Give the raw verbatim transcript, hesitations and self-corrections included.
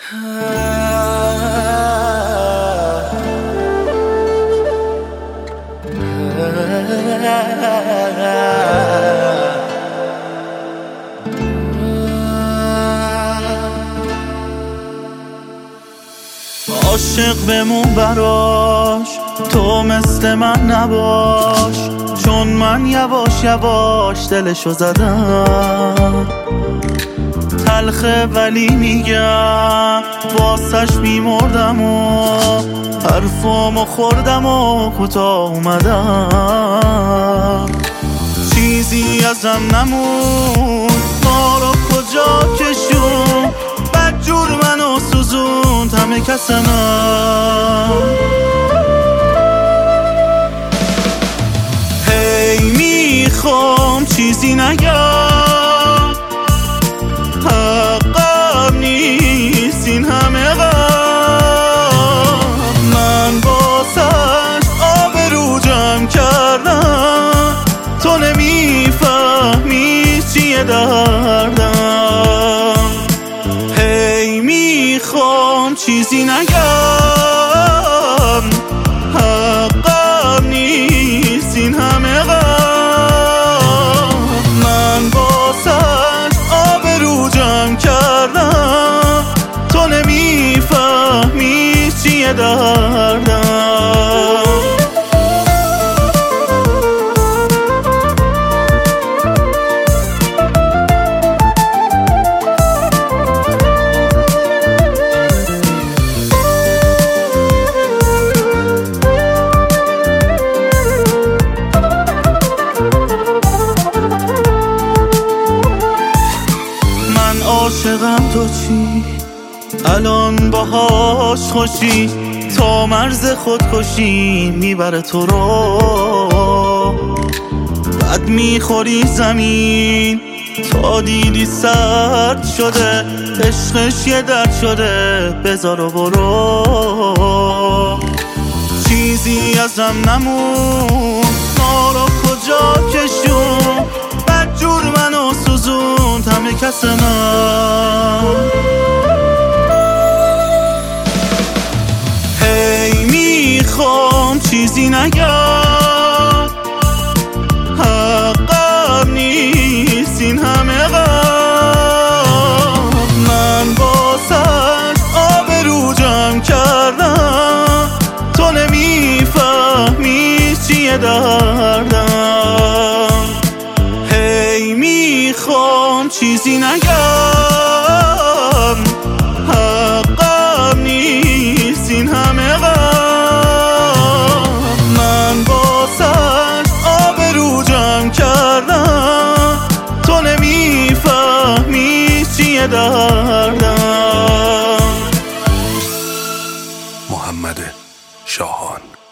عاشق بمون براش، تو مثل من نباش، چون من یواش یواش دلشو زدم. تلخه ولی میگم واسش میمردم و حرفامو خوردم و کوتاه اومدم. چیزی ازم نمون، ما رو کجا کشون، بدجور منو سوزوند همه کسمم. هی میخوام چیزی نگم، حقم نیست این همه غم. من واسش آبرو جمع کردم، تو نمیفهمی چیه دردم. هی میخوام چیزی نگم، حقم نیست این همه غم. من واسش آبرو جمع کردم، تو نمیفهمی چیه دردم. عاشقم تو چی؟ الان باهاش خوشی؟ تا مرز خودکشی میبره تو رو. بد میخوری زمین تا دیدی سرد شده، عشقش یه درد شده، بذار و برو. چیزی ازم نمون، ما رو کجا کشون، بدجور منو سوزوند همه کسمم. هی میخوام چیزی نگم، حقم نیست این همه غم. من واسش آبرو جمع کردم، تو نمیفهمی چیه دردم. هی میخوام چیزی نگم، حقم نیست این همه غم. من واسش آبرو جمع کردم، تو نمیفهمی چیه دردم. محمد شاهان.